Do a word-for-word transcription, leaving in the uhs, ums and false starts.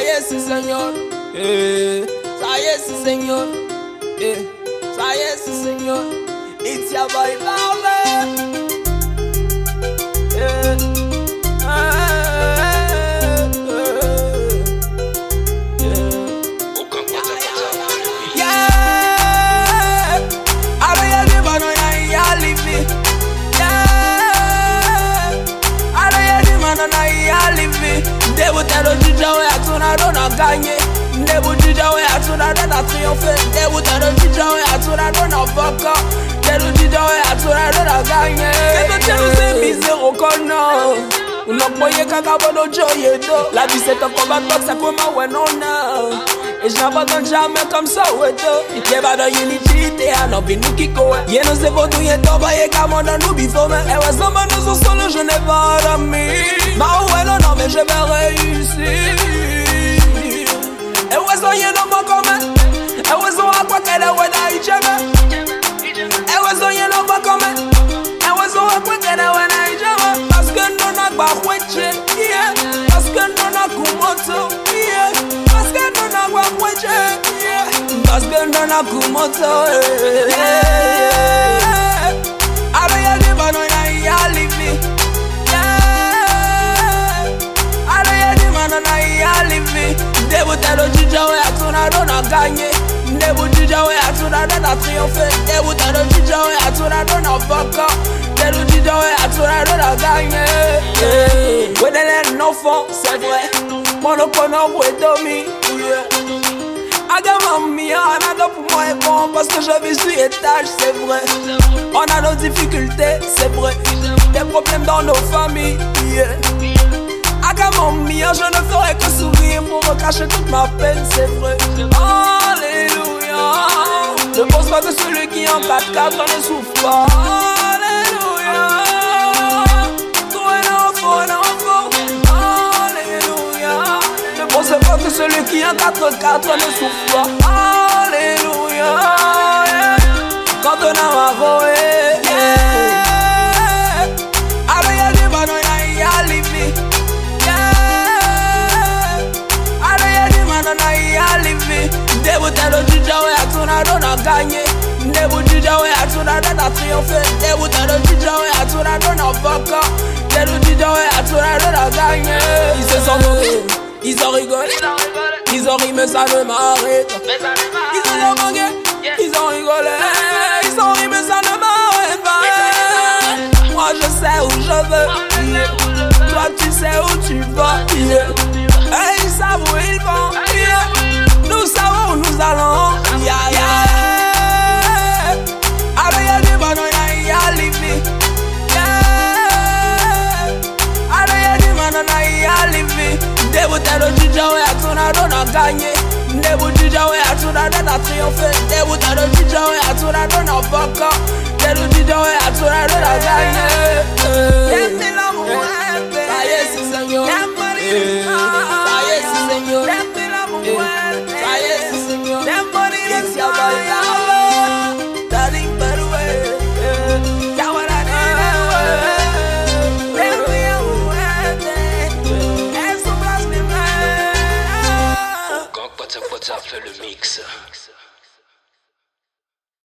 y est, c'est Seigneur. Eh, ça y est, c'est Seigneur. Eh, ça y est, c'est Seigneur. It's your boy Baba. Eh, Debutero Jija we atuna dona gagné. Debutero we atuna dona triompher. Debutero Jija we atuna dona vainqueur. Debutero Jija we atuna dona gagné. Que tu nous es misère au corner. On n'a pas eu qu'à cabono joyedo. La vie c'est un combat donc ça comme un ouais non non. Et je n'abandonne jamais comme ça ouais to. Il y a pas de unité à nos vies nous qui court. Y'a nos évoques nous y'a tombé y'a comme on a nous bifo mais. Et ouais ça m'a nous au sol je n'ai pas d'amis. Ma ouais non non mais je vais réussir. Et ouais ça y'a non pas comme. Et ouais ça à quoi qu'elle est ouais là il jamais. Et ouais ça y'a non pas comme. Et ouais ça à quoi qu'elle est ouais là il jamais. Parce que nous n'a pas weche, yeah. Parce que nous n'a kumoto, yeah. Parce que nous n'a pas weche, yeah. Parce que nous n'a kumoto, yeah. Allez y'a bano y'a livi, yeah. Allez y'a bano y'a livi. Debutero Jija we atuna dona gagné. Debutero we atuna dona triompher. Debutero Jija we atuna dona vainqueur. Debutero Jija we atuna dona gagné. Ouais d'elle non fond, c'est vrai. Mon okono ouais domi. Aga mamie, anada pour moi est bon parce que je vis sur étage, c'est vrai. On a nos difficultés, c'est vrai. Des problèmes dans nos familles, yeah. Aga mamie, je ne ferai que sourire pour me cacher toute ma peine, c'est vrai. Alléluia. Ne pense pas que celui qui en quatre quatre ne souffre pas. Alléluia. Toi un enfant, un enfant. Alléluia. Ne pense pas que celui qui en quatre quatre ne souffre pas. Alléluia. Yeah. Quand on a ma voix, yeah. Allez, y'a des banons, y'a livi. Debutero Jija we atuna dona gagné. Debutero Jija we atuna dona triompher. Debutero Jija we atuna dona vainqueur. Debutero Jija we atuna dona gagné. Ils se sont moqués, ils ont rigolé. Ils ont ri mais ça ne m'arrête. Ils ont moqué, ils ont rigolé. Ils ont ri mais ça ne m'arrête pas. Moi je sais où je veux. Toi tu sais où tu vas. Et ils savent où ils vont. Nous savons où nous allons, yeah, yeah. Allez, y'a des banons, y'a livi, yeah. Allez, y'a des banons, y'a livi. Debutero Jija we atuna dona gagné. Debutero Jija we atuna dona triompher. Debutero Jija we atuna dona vainqueur. Debutero Jija we atuna dona gagné.